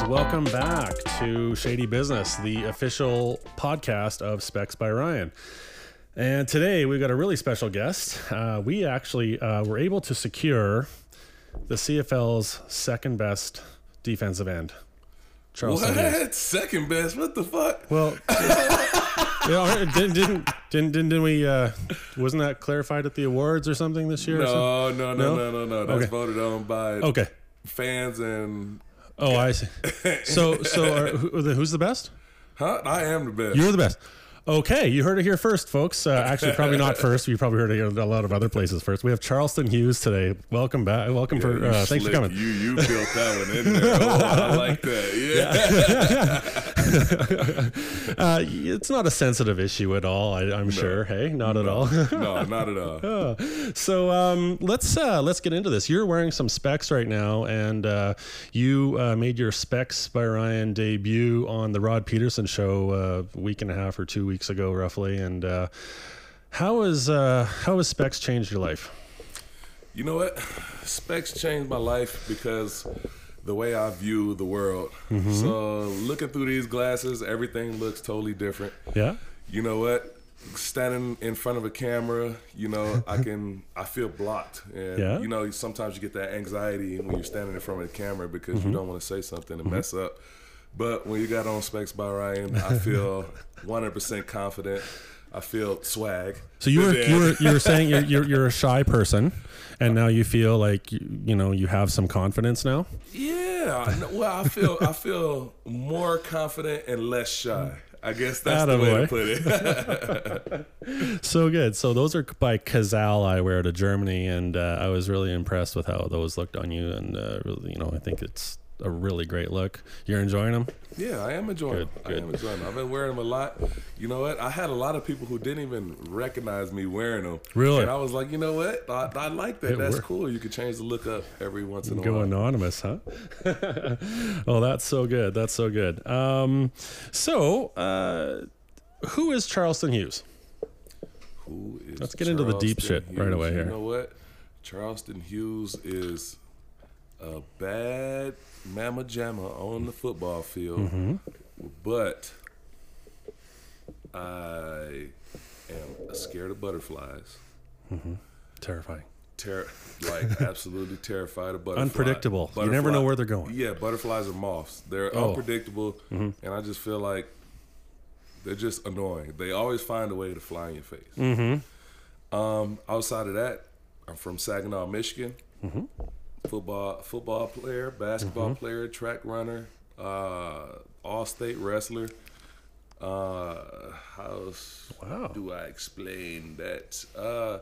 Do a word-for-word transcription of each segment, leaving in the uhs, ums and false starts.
welcome back to Shady Business, the official podcast of Specs by Ryan. And today we've got a really special guest. Uh, we actually uh, were able to secure the C F L's second best defensive end. Charleston What? Hughes. Second best? What the fuck? Well, you know, didn't, didn't didn't didn't we? Uh, wasn't that clarified at the awards or something this year? or No, something? no, no, No? no, no, no. That's Okay. voted on by Okay. fans and Oh, I see. So so are, who, who's the best? huh? I am the best. You're the best. Okay, you heard it here first, folks. Uh, actually, probably not first. You probably heard it in a lot of other places first. We have Charleston Hughes today. Welcome back. Welcome Yeah, for. you Uh, thanks for slick. coming. You you built that one in there. Oh, I like that. Yeah. Uh, it's not a sensitive issue at all. I, I'm sure. Hey, not at all. No, not at all. So um, let's uh, let's get into this. You're wearing some Specs right now, and uh, you uh, made your Specs by Ryan debut on the Rod Peterson show uh, a week and a half or two weeks ago, roughly. And uh, how has uh, how has Specs changed your life? You know what? Specs changed my life because the way I view the world. Mm-hmm. So looking through these glasses, everything looks totally different. Yeah. You know what? Standing in front of a camera, you know, I can, I feel blocked. And, Yeah. you know, sometimes you get that anxiety when you're standing in front of the camera because Mm-hmm. you don't want to say something and mess up. But when you got on Specs by Ryan, I feel one hundred percent confident. I feel swag. So you were And then- you were you were saying you're, you're you're a shy person, and now you feel like you, you know you have some confidence now. Yeah. I know- Well, I feel, I feel more confident and less shy. I guess that's the Attaboy. way to put it. So good. So those are by Cazal I wear to Germany, and uh, I was really impressed with how those looked on you. And uh, really, you know, I think it's a really great look. You're enjoying them? Yeah, I am enjoying Good, them. I good. am enjoying them. I've been wearing them a lot. You know what? I had a lot of people who didn't even recognize me wearing them. Really? And I was like, you know what? I, I like that. It That's worked. cool. You can change the look up every once in a Go while. anonymous, huh? Oh, that's so good. That's so good. Um, so, uh, who is Charleston Hughes? Who is Let's get into the deep Charleston shit right Hughes? away You here. know what? Charleston Hughes is a bad mamma jamma on the football field, Mm-hmm. but I am scared of butterflies. Terrifying. Ter- like absolutely terrified of butterflies. Unpredictable. You never know where they're going. Yeah, butterflies are moths. They're Oh. unpredictable, and I just feel like they're just annoying. They always find a way to fly in your face. Mm-hmm. Um, outside of that, I'm from Saginaw, Michigan. Mm-hmm. Football, football player, basketball Mm-hmm. player, track runner, uh, all-state wrestler. Uh, how else Wow. do I explain that? Uh,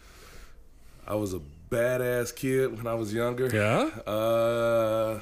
I was a badass kid when I was younger. Yeah? Uh,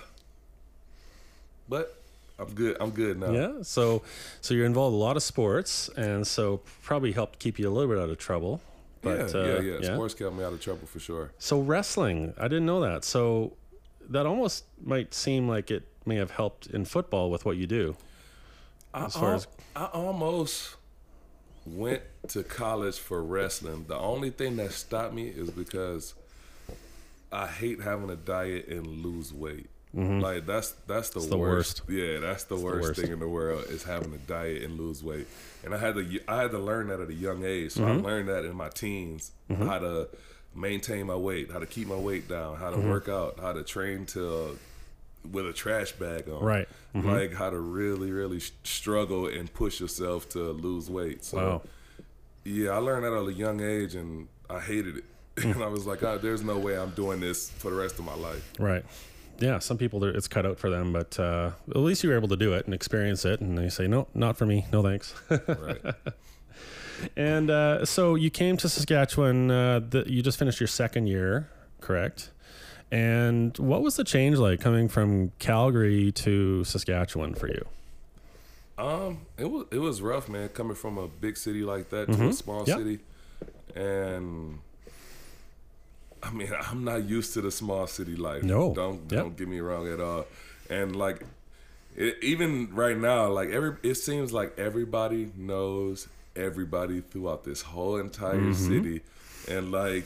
but I'm good. I'm good now. Yeah. So, so you're involved in a lot of sports, and so probably helped keep you a little bit out of trouble. But, yeah, uh, yeah, yeah, Sports kept me out of trouble for sure. So wrestling, I didn't know that. So that almost might seem like it may have helped in football with what you do. I, As far al- as- I almost went to college for wrestling. The only thing that stopped me is because I hate having a diet and lose weight. Like that's that's the, the worst. Yeah, that's the worst, worst. thing in the world is having a diet and lose weight. And I had to I had to learn that at a young age. So Mm-hmm. I learned that in my teens how to maintain my weight, how to keep my weight down, how to Mm-hmm. work out, how to train to with a trash bag on. Right. Mm-hmm. Like how to really, really sh- struggle and push yourself to lose weight. So, Wow. yeah, I learned that at a young age and I hated it. And I was like, oh, there's no way I'm doing this for the rest of my life. Right. Yeah. Some people, they're- it's cut out for them, but uh, at least you were able to do it and experience it. And they say, no, not for me. No, thanks. Right. And uh, so you came to Saskatchewan. Uh, the, you just finished your second year, correct? And what was the change like coming from Calgary to Saskatchewan for you? Um, it was it was rough, man, coming from a big city like that to a small Yeah. city. And I mean, I'm not used to the small city life. No. Don't Yeah. don't get me wrong at all. And like it, even right now, like every it seems like everybody knows everybody throughout this whole entire city. And like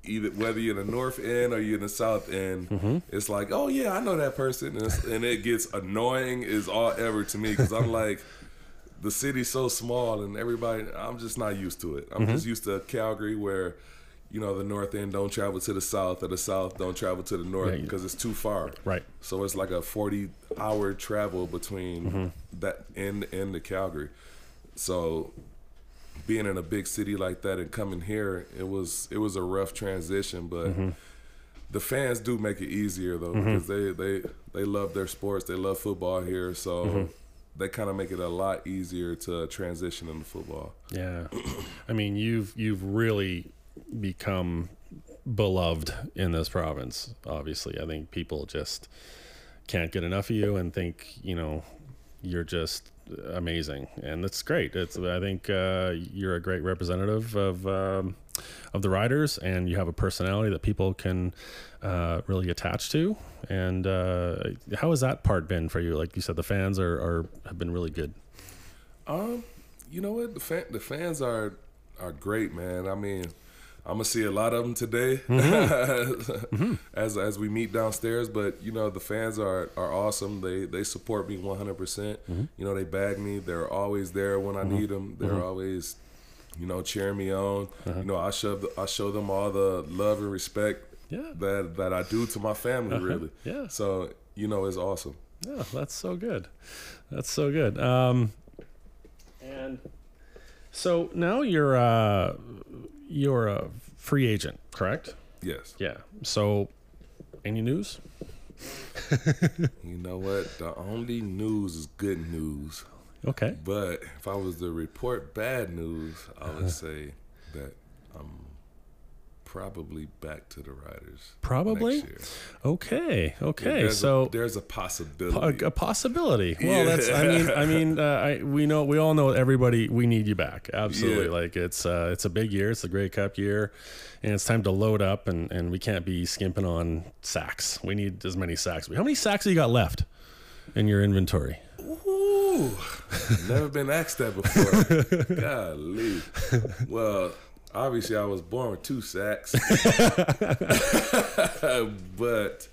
either whether you're in the north end or you're in the south end, Mm-hmm. it's like, oh yeah, I know that person, and, it's, and it gets annoying as all ever to me because I'm like, the city's so small and everybody, I'm just not used to it. I'm Mm-hmm. just used to Calgary where, you know, the north end don't travel to the south or the south don't travel to the north Yeah, you- because it's too far. Right. So it's like a forty hour travel between Mm-hmm. that end and the Calgary. So being in a big city like that and coming here, it was it was a rough transition, but Mm-hmm. the fans do make it easier though because they, they they love their sports, they love football here, so Mm-hmm. they kind of make it a lot easier to transition into football. Yeah. I mean, you've you've really become beloved in this province. Obviously, I think people just can't get enough of you and think, you know, you're just amazing, and that's great. It's I think uh, you're a great representative of um, of the Riders, and you have a personality that people can uh, really attach to. And uh, how has that part been for you? Like you said, the fans are, are have been really good. Um, you know what? The fan, the fans are are great, man. I mean, I'm gonna see a lot of them today Mm-hmm. as as we meet downstairs. But you know, the fans are are awesome. They they support me one hundred percent. Mm-hmm. You know, they bag me. They're always there when I need them. They're Mm-hmm. always, you know, cheering me on. Uh-huh. You know, I show the, I show them all the love and respect Yeah. that that I do to my family. Uh-huh. Really. Yeah. So you know, it's awesome. Yeah, that's so good. That's so good. Um, and so now you're uh, you're a free agent, correct? Yes. Yeah. So, any news? You know what? The only news is good news. Okay. But if I was to report bad news, I would say that I'm probably back to the Riders. Probably? Next year. Okay. Okay. There's so a, there's a possibility. a, a possibility. Well, Yeah. that's. I mean. I mean. Uh, I we know. We all know. Everybody. We need you back. Absolutely. Yeah. Like it's. Uh, it's a big year. It's a Grey Cup year, and it's time to load up. And, and we can't be skimping on sacks. We need as many sacks. How many sacks have you got left in your inventory? Ooh, never been asked that before. Golly. Well, obviously I was born with two sacks, but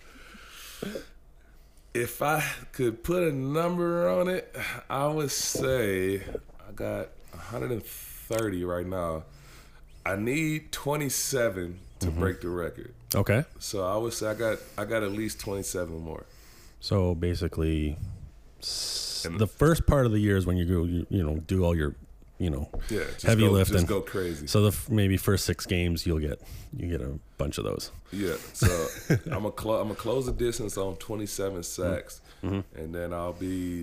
if I could put a number on it, I would say I got one hundred thirty right now. I need twenty-seven to Mm-hmm. break the record. Okay. So I would say I got I got at least twenty-seven more. So basically, s- the first part of the year is when you go, you, you know, do all your, you know, Yeah, just heavy go, lifting. Just go crazy. So the f- maybe first six games you'll get you get a bunch of those. Yeah, so I'm gonna clo- I'm gonna close the distance on twenty-seven sacks, Mm-hmm. and then I'll be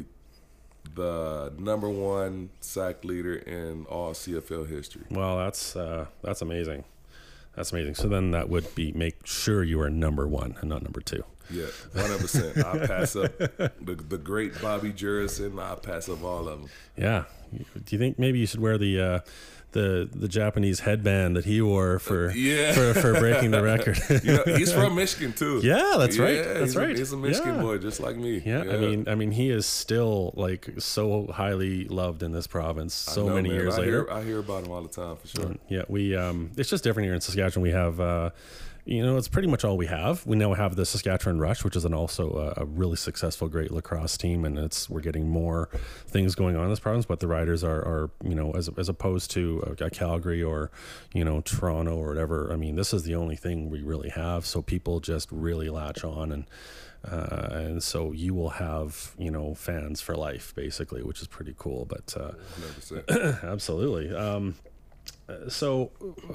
the number one sack leader in all C F L history. Well, that's uh, that's amazing. That's amazing. So then that would be make sure you are number one and not number two. Yeah, one hundred percent. I pass up the the great Bobby Jurison. I pass up all of them. Yeah. Do you think maybe you should wear the uh, the the Japanese headband that he wore for Yeah. for, for breaking the record? You know, he's from Michigan too. Yeah, that's right. Yeah, That's he's right. A, he's a Michigan Yeah. boy, just like me. Yeah, I mean, I mean, he is still like so highly loved in this province. I So know, many man. years I later, hear, I hear about him all the time for sure. yeah, we um, it's just different here in Saskatchewan. We have, uh, you know, it's pretty much all we have. We now have the Saskatchewan Rush, which is an also a, a really successful, great lacrosse team, and it's we're getting more things going on in this province. But the Riders are, are you know, as as opposed to a, a Calgary or, you know, Toronto or whatever. I mean, this is the only thing we really have. So people just really latch on and. Uh, and so you will have, you know, fans for life, basically, which is pretty cool. But uh, one hundred percent. absolutely. Um, uh, so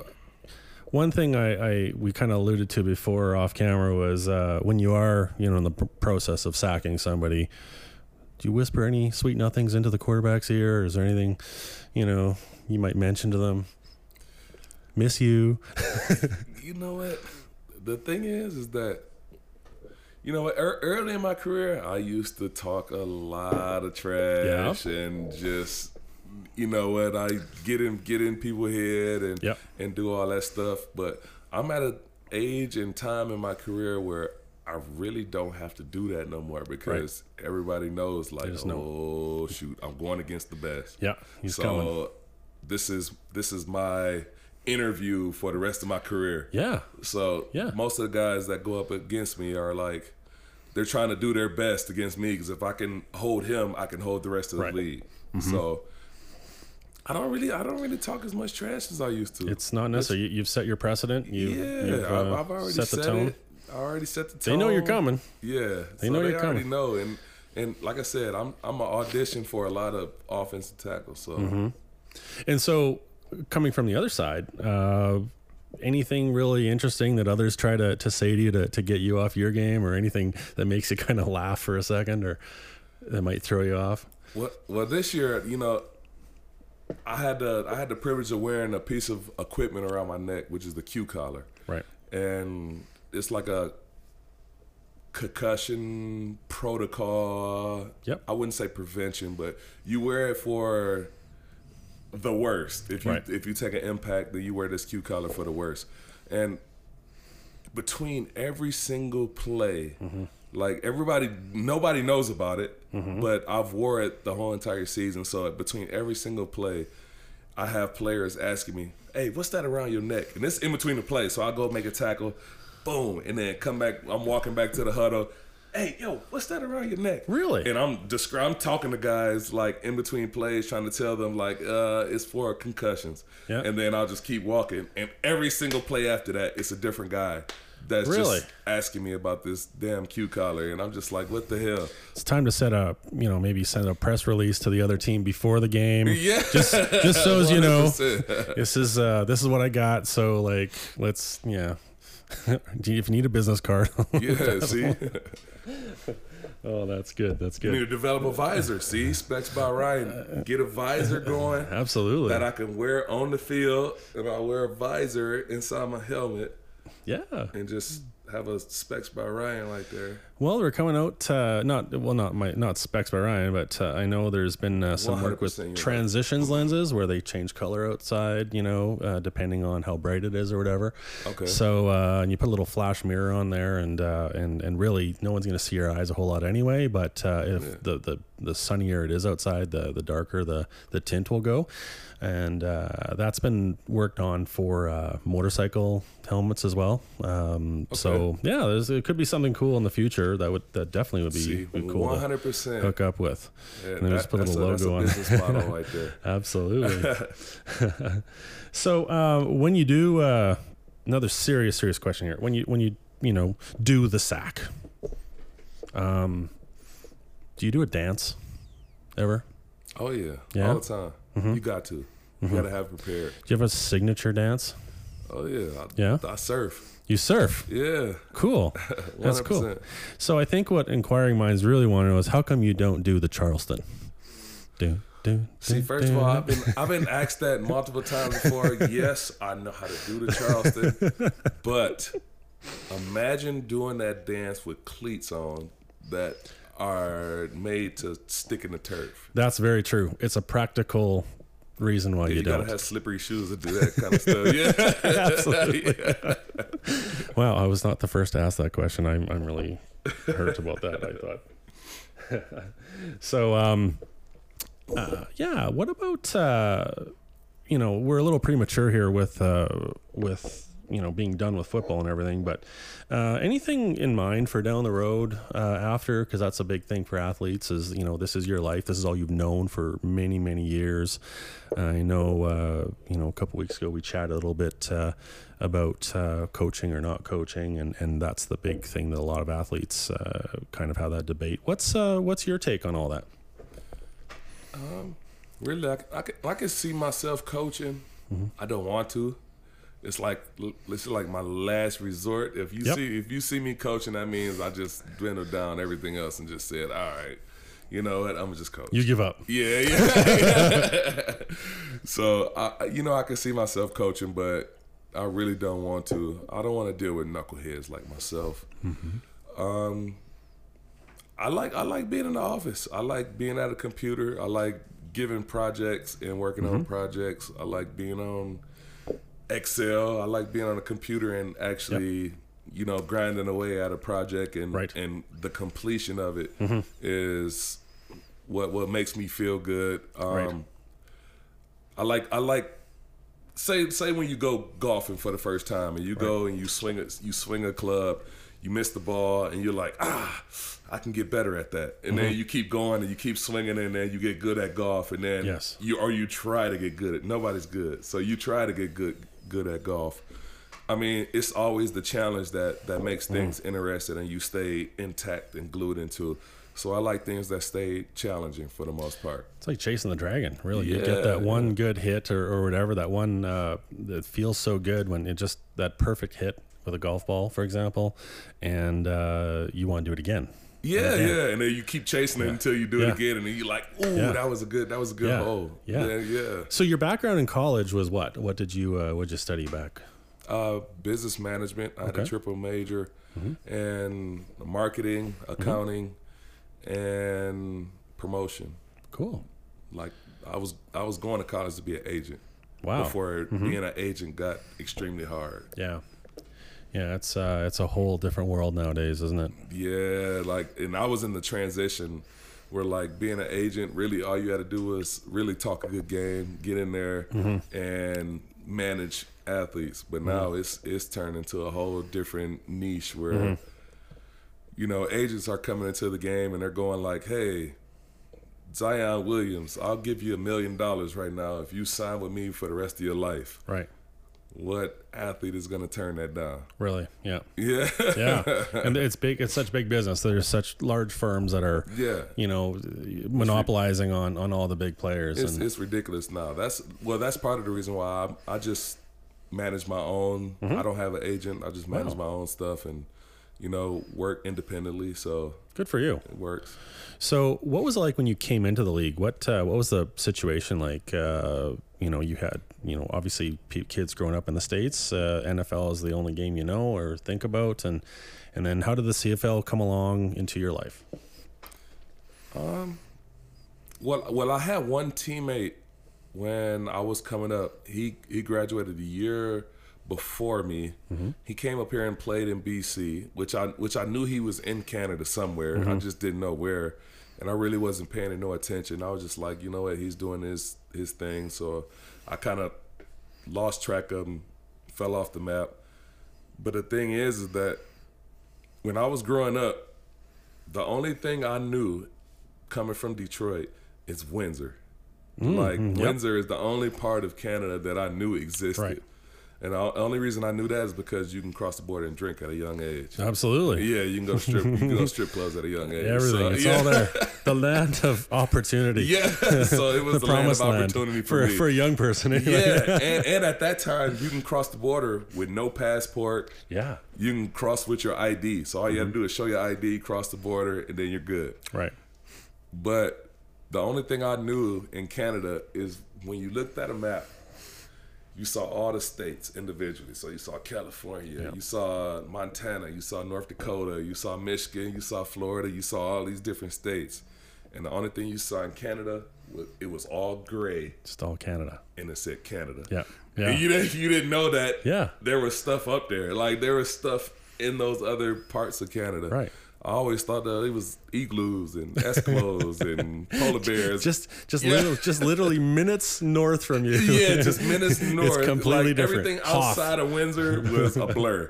one thing I, I we kind of alluded to before off camera was uh, when you are, you know, in the pr- process of sacking somebody, do you whisper any sweet nothings into the quarterback's ear? Or is there anything, you know, you might mention to them? Miss you. You know what? The thing is, is that, you know what? Er, early in my career, I used to talk a lot of trash and just, you know what? I get in, get in people's head and Yep. and do all that stuff. But I'm at an age and time in my career where I really don't have to do that no more because everybody knows, like, just know. oh shoot, I'm going against the best. Yeah, he's so coming. this is this is my interview for the rest of my career. Yeah. So Yeah. most of the guys that go up against me are like, they're trying to do their best against me because if I can hold him, I can hold the rest of the Right. league. So I don't really, I don't really talk as much trash as I used to. It's not necessary. You, you've set your precedent. You, yeah, you've, I've, uh, I've already set set, the tone. it. I already set the tone. They know you're coming. Yeah, They so know they you're already coming. know, and and like I said, I'm I'm an audition for a lot of offensive tackles. So Mm-hmm. And so, coming from the other side, uh, anything really interesting that others try to, to say to you to, to get you off your game, or anything that makes you kind of laugh for a second, or that might throw you off? Well, well, this year, you know, I had the I had the privilege of wearing a piece of equipment around my neck, which is the Q collar, Right. and it's like a concussion protocol. Yep. I wouldn't say prevention, but you wear it for the worst. If you Right. if you take an impact, then you wear this Q collar for the worst. And between every single play, Mm-hmm. like everybody, nobody knows about it, Mm-hmm. but I've wore it the whole entire season. So between every single play, I have players asking me, "Hey, what's that around your neck?" And this in between the play, so I go make a tackle, boom, and then come back. I'm walking back to the huddle. Hey, yo, what's that around your neck? Really? And I'm descri- I'm talking to guys like in between plays, trying to tell them like uh, it's for concussions. Yeah. And then I'll just keep walking. And every single play after that, it's a different guy that's Really? just asking me about this damn Q collar, and I'm just like, what the hell? It's time to set up, you know, maybe send a press release to the other team before the game. Yeah. Just, just so as you know, one hundred percent. this is uh, this is what I got. So like, let's yeah. Do you, if you need a business card, Yeah, see? oh, that's good. That's You need good. to develop a visor. See, Specs by Ryan. Get a visor going Absolutely. that I can wear on the field, and I'll wear a visor inside my helmet Yeah. and just have a Specs by Ryan right there. Well, we're coming out. Uh, not well, not my not Specs by Ryan, but uh, I know there's been uh, some work with one hundred percent you're right. transitions lenses where they change color outside. You know, uh, depending on how bright it is or whatever. Okay. So uh, and you put a little flash mirror on there, and uh, and and really, no one's going to see your eyes a whole lot anyway. But uh, if Yeah. the, the the sunnier it is outside, the the darker the the tint will go. And uh, that's been worked on for uh, motorcycle helmets as well. Um, So yeah, there's, it could be something cool in the future that would that definitely would be, See, be cool one to hundred percent. hook up with. Yeah, and then just put a that's little that's logo on a it. business model right there. Absolutely. So uh, when you do uh, another serious serious question here, when you when you you know do the sack, um, do you do a dance ever? Oh yeah, Yeah? all the time. Mm-hmm. You got to. You got to have prepared. Do you have a signature dance? Oh yeah. I, Yeah? I surf. You surf. Yeah. Cool. That's cool. one hundred percent. So I think what inquiring minds really want to know is how come you don't do the Charleston? Do do. See, do, first do. of all, I've been I've been asked that multiple times before. Yes, I know how to do the Charleston, but imagine doing that dance with cleats on that are made to stick in the turf. That's very true. It's a practical reason why Yeah, you, you don't. gotta have slippery shoes to do that kind of stuff. Yeah, Absolutely. Yeah. Wow, I was not the first to ask that question. I'm I'm really hurt about that. I thought. So um, uh, yeah. What about uh, you know we're a little premature here with uh, with you know being done with football and everything, but uh, anything in mind for down the road uh, after? Because that's a big thing for athletes. Is you know this is your life. This is all you've known for many many years. I know uh, you know a couple weeks ago we chatted a little bit uh, about uh, coaching or not coaching, and, and that's the big thing that a lot of athletes uh, kind of have that debate. What's uh, what's your take on all that? Um, really, I, I, can, I can see myself coaching. Mm-hmm. I don't want to. It's like it's like my last resort. If you Yep. see if you see me coaching, that means I just dwindled down everything else and just said, all right, you know what, I'm gonna just coach. You give up. Yeah, yeah. So I, you know, I can see myself coaching, but I really don't want to. I don't want to deal with knuckleheads like myself. Mm-hmm. Um, I like I like being in the office. I like being at a computer. I like giving projects and working Mm-hmm. on projects. I like being on Excel. I like being on a computer and actually, yep. you know, grinding away at a project, and Right. and the completion of it Mm-hmm. is what what makes me feel good. Um, Right. I like I like say say when you go golfing for the first time and you go and you swing a, you swing a club, you miss the ball and you're like, ah, I can get better at that. And mm-hmm. then you keep going and you keep swinging and then you get good at golf and then yes. you or you try to get good at nobody's good. So you try to get good good at golf. I mean, it's always the challenge that that makes things mm. interesting and you stay intact and glued into. So I like things that stay challenging for the most part. It's like chasing the dragon, really. Yeah, you get that one yeah. good hit or, or whatever, that one uh, that feels so good when it just, that perfect hit with a golf ball, for example, and uh, you want to do it again. Yeah, and yeah, and then you keep chasing it yeah. until you do yeah. it again, and then you're like, "Ooh, yeah. that was a good, that was a good yeah. hole." Yeah. yeah, yeah. So your background in college was what? What did you, uh, what did you study back? Uh, business management. I had Okay. a triple major, mm-hmm. and marketing, accounting, mm-hmm. and promotion. Cool. Like I was, I was going to college to be an agent. Wow. Before mm-hmm. being an agent got extremely hard. Yeah. Yeah, it's uh, it's a whole different world nowadays, isn't it? Yeah, like, and I was in the transition where, like, being an agent, really all you had to do was really talk a good game, get in there, mm-hmm. and manage athletes. But now mm-hmm. it's it's turned into a whole different niche where, mm-hmm. you know, agents are coming into the game and they're going like, hey, Zion Williams, I'll give you a million dollars right now if you sign with me for the rest of your life. Right. What athlete is going to turn that down? Really? Yeah. Yeah. yeah. And it's big. It's such big business. There's such large firms that are, yeah. you know, monopolizing on, on all the big players. It's, and it's ridiculous now. That's well. That's part of the reason why I, I just manage my own. Mm-hmm. I don't have an agent. I just manage wow. my own stuff and, you know, work independently. So good for you. It works. So what was it like when you came into the league? What uh, what was the situation like? Uh, you know, you had, you know, obviously p- kids growing up in the States. Uh, N F L is the only game you know or think about, and and then how did the C F L come along into your life? Um, well, well, I had one teammate when I was coming up. He he graduated a year before me. Mm-hmm. He came up here and played in B C, which I which I knew he was in Canada somewhere. Mm-hmm. I just didn't know where. And I really wasn't paying no attention. I was just like, you know what, he's doing his his thing. So I kind of lost track of him, fell off the map. But the thing is, is that when I was growing up, the only thing I knew coming from Detroit is Windsor. Mm, like mm, yep. Windsor is the only part of Canada that I knew existed. Right. And the only reason I knew that is because you can cross the border and drink at a young age. Absolutely. Yeah, you can go strip. You can go strip clubs at a young age. Everything. So, it's yeah. all there. The land of opportunity. Yeah. So it was the, the land of opportunity land for, for me. For a young person. Anyway. Yeah. And, and at that time, you can cross the border with no passport. Yeah. You can cross with your I D. So all you mm-hmm. have to do is show your I D, cross the border, and then you're good. Right. But the only thing I knew in Canada is when you looked at a map, you saw all the states individually. So you saw California, yep. you saw Montana, you saw North Dakota, you saw Michigan, you saw Florida, you saw all these different states. And the only thing you saw in Canada, was, it was all gray. Just all Canada. And it said Canada. Yeah. Yeah. And you didn't, you didn't know that yeah. there was stuff up there. Like there was stuff in those other parts of Canada. Right. I always thought that it was igloos and Eskimos and polar bears. Just, just, yeah. literally, just literally minutes north from you. Yeah, just minutes north. It's completely like, different. Everything outside of Windsor was a blur.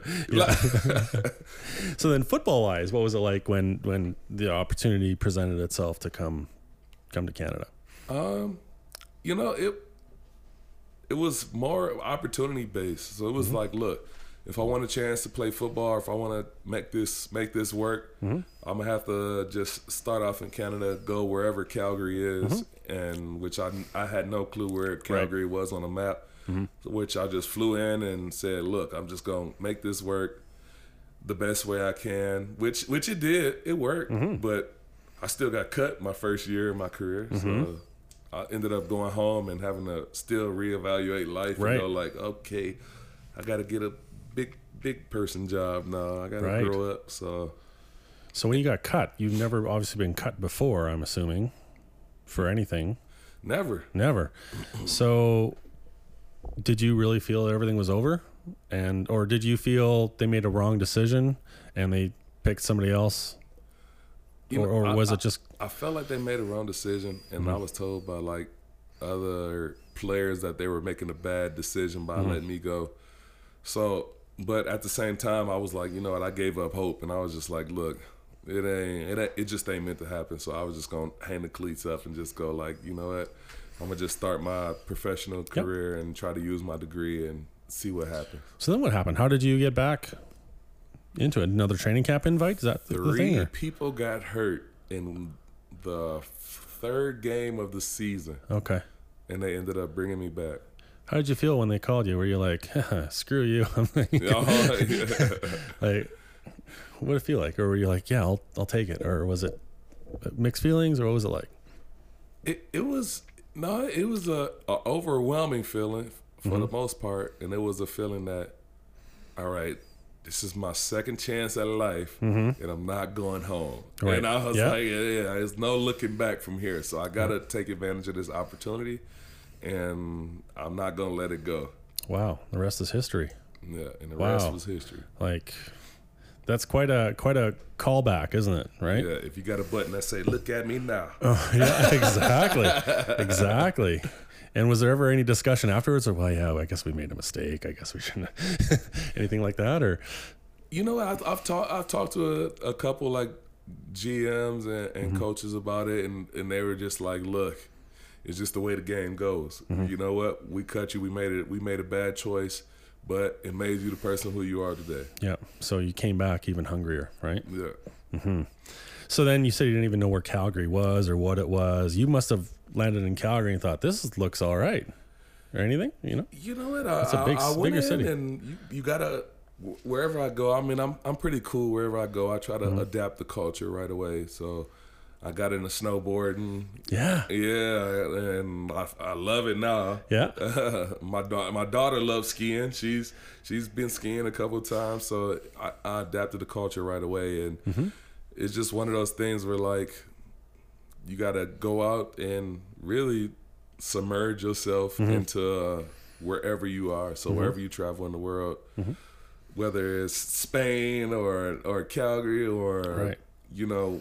So then, football-wise, what was it like when, when the opportunity presented itself to come, come to Canada? Um, you know, it it was more opportunity based. So it was mm-hmm. like, look. If I want a chance to play football, or if I want to make this make this work, mm-hmm. I'm gonna have to just start off in Canada, go wherever Calgary is, mm-hmm. and which I I had no clue where Calgary right. was on the map. Mm-hmm. Which I just flew in and said, look, I'm just gonna make this work the best way I can. Which which it did, it worked, mm-hmm. but I still got cut my first year of my career, mm-hmm. so I ended up going home and having to still reevaluate life right. and go like, okay, I got to get a big big person job now. I gotta right. grow up. So So when you got cut, you've never obviously been cut before, I'm assuming, for anything. Never. Never. So did you really feel everything was over? And or did you feel they made a wrong decision and they picked somebody else? You or know, or I, was I, it just I felt like they made a wrong decision and mm-hmm. I was told by like other players that they were making a bad decision by mm-hmm. letting me go. So, but at the same time, I was like, you know what? I gave up hope, and I was just like, look, it ain't, it ain't, it just ain't meant to happen. So I was just gonna hang the cleats up and just go like, you know what? I'm gonna just start my professional career yep. and try to use my degree and see what happens. So then, what happened? How did you get back into it? Another training camp invite? Is that the, Three the thing? Three people got hurt in the third game of the season. Okay. And they ended up bringing me back. How did you feel when they called you? Were you like, screw you? I'm like, oh, yeah. Like, what did it feel like? Or were you like, yeah, I'll I'll take it? Or was it mixed feelings, or what was it like? It it was no, it was a, a overwhelming feeling for mm-hmm. the most part, and it was a feeling that, all right, this is my second chance at life, mm-hmm. and I'm not going home. Right. And I was yep. like, yeah, yeah, there's no looking back from here. So I got to yep. take advantage of this opportunity, and I'm not going to let it go. Wow. The rest is history. Yeah, and the wow. rest was history. Like, that's quite a quite a callback, isn't it? Right? Yeah, if you got a button that say, look at me now. Oh, yeah, exactly. Exactly. And was there ever any discussion afterwards of, well, yeah, I guess we made a mistake. I guess we shouldn't anything like that? Or, you know, I've, I've talked I've talked to a, a couple like G Ms and, and mm-hmm. coaches about it, and, and they were just like, look, it's just the way the game goes. Mm-hmm. You know what? We cut you. We made it. We made a bad choice, but it made you the person who you are today. Yeah. So you came back even hungrier, right? Yeah. Mm-hmm. So then you said you didn't even know where Calgary was or what it was. You must have landed in Calgary and thought, this looks all right, or anything, you know? You know what? I, it's a big, I, I went bigger in city. And you, you gotta, wherever I go, I mean, I'm I'm pretty cool wherever I go. I try to mm-hmm. adapt the culture right away. So I got into snowboarding. Yeah. Yeah, and I, I love it now. Yeah. my daughter, my daughter loves skiing. She's she's been skiing a couple of times, so I, I adapted the culture right away, and mm-hmm. it's just one of those things where like you gotta go out and really submerge yourself mm-hmm. into uh, wherever you are. So mm-hmm. wherever you travel in the world, mm-hmm. whether it's Spain or or Calgary or right. you know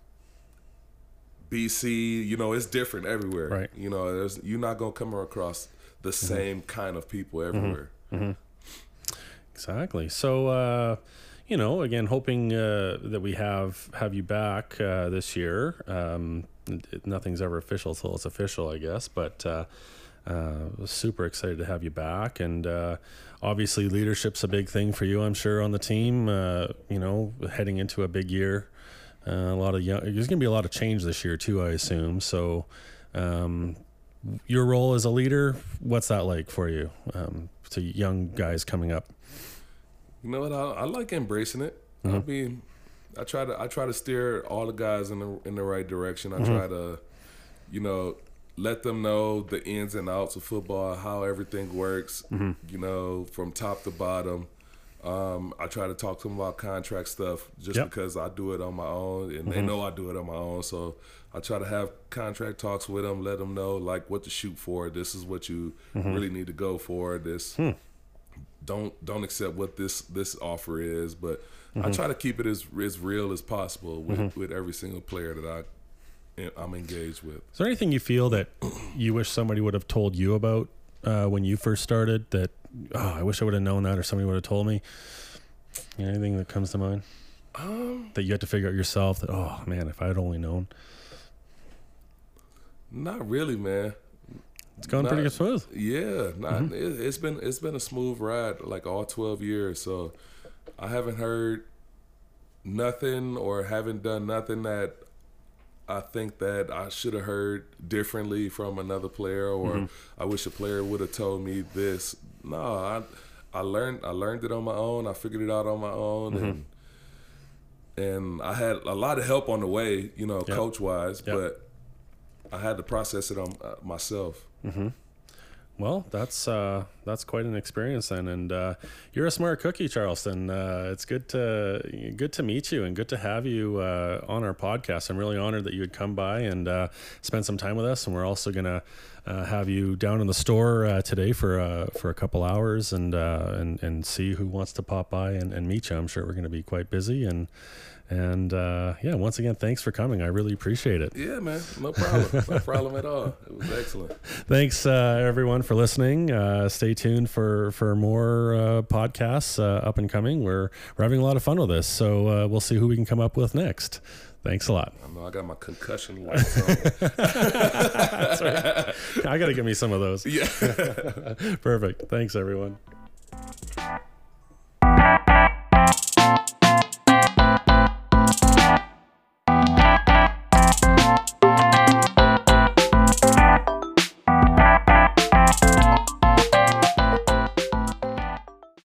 B C, you know, it's different everywhere. Right. You know, there's, you're not gonna come across the mm-hmm. same kind of people everywhere. Mm-hmm. Mm-hmm. Exactly. So. Uh, You know, again, hoping uh, that we have have you back uh, this year. Um, it, nothing's ever official until it's official, I guess. But uh, uh, super excited to have you back, and uh, obviously leadership's a big thing for you, I'm sure, on the team. Uh, you know, heading into a big year, uh, a lot of young. There's going to be a lot of change this year too, I assume. So, um, your role as a leader, what's that like for you? Um, to young guys coming up. You know what? I, I like embracing it. Mm-hmm. I mean, I try to I try to steer all the guys in the in the right direction. I mm-hmm. try to, you know, let them know the ins and outs of football, how everything works. Mm-hmm. You know, from top to bottom. Um, I try to talk to them about contract stuff just yep. because I do it on my own, and mm-hmm. they know I do it on my own. So I try to have contract talks with them, let them know like what to shoot for. This is what you mm-hmm. really need to go for. This. Hmm. Don't don't accept what this this offer is, but mm-hmm. I try to keep it as as real as possible with, mm-hmm. with every single player that I I'm engaged with. Is there anything you feel that you wish somebody would have told you about uh, when you first started? That oh, I wish I would have known that, or somebody would have told me. You know, anything that comes to mind um, that you had to figure out yourself? That oh man, if I had only known. Not really, man. It's going not, pretty good smooth. Yeah, not, mm-hmm. it, it's been it's been a smooth ride like all twelve years. So I haven't heard nothing or haven't done nothing that I think that I should have heard differently from another player, or mm-hmm. I wish a player would have told me this. No, I I learned I learned it on my own. I figured it out on my own, mm-hmm. and and I had a lot of help on the way, you know, yep. coach wise, yep. but I had to process it on uh, myself. Mm-hmm. Well, that's uh, that's quite an experience then, and uh, you're a smart cookie, Charleston. Uh, it's good to good to meet you and good to have you uh, on our podcast. I'm really honored that you would come by and uh, spend some time with us. And we're also gonna uh, have you down in the store uh, today for uh, for a couple hours and uh, and and see who wants to pop by and, and meet you. I'm sure we're going to be quite busy and And uh, yeah, once again, thanks for coming. I really appreciate it. Yeah, man. No problem. No problem at all. It was excellent. Thanks, uh, everyone, for listening. Uh, stay tuned for for more uh, podcasts uh, up and coming. We're we're having a lot of fun with this, so uh, we'll see who we can come up with next. Thanks a lot. I know I got my concussion lights on. That's right. I got to give me some of those. Yeah. Perfect. Thanks, everyone.